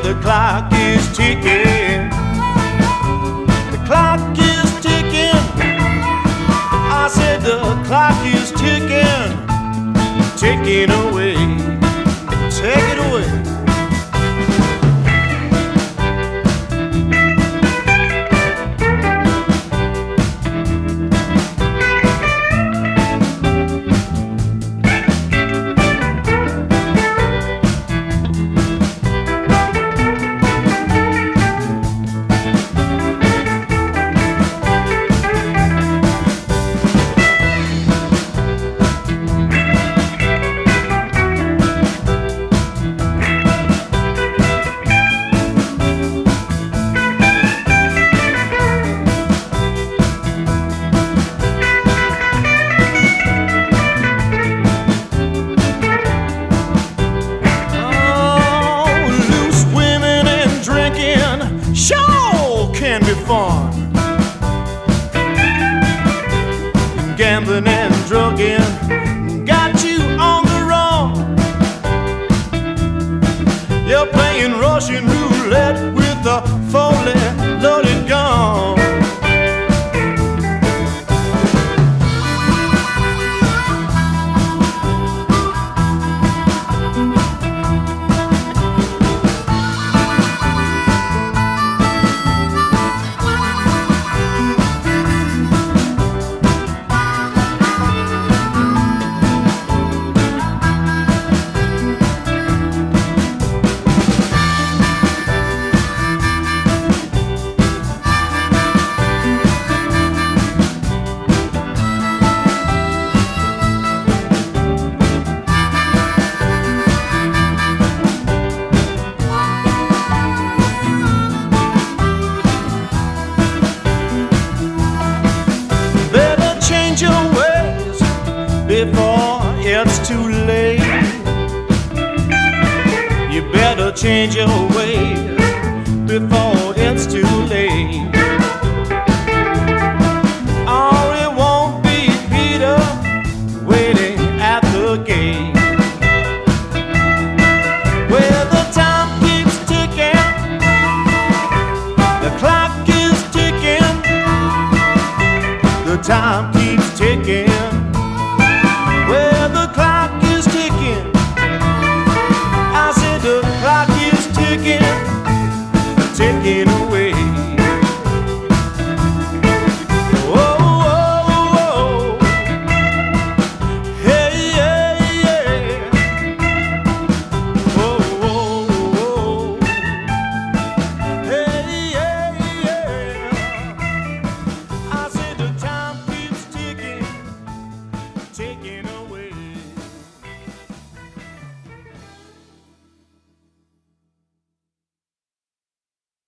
the clock is ticking. The clock is ticking. I said the clock is ticking, ticking away. Take it away. Can be fun. Gambling and drugging got you on the run. You're playing Russian roulette with a fully loaded gun. Before it's too late, you better change your ways before it's too late. Or it won't be Peter waiting at the gate. Where the time keeps ticking, the clock is ticking, the time keeps ticking. Where the clock is ticking, I said the clock is ticking, ticking away. Oh, oh, oh, hey, yeah, yeah. Oh, oh, oh, hey, yeah, yeah. I said the time keeps ticking, ticking.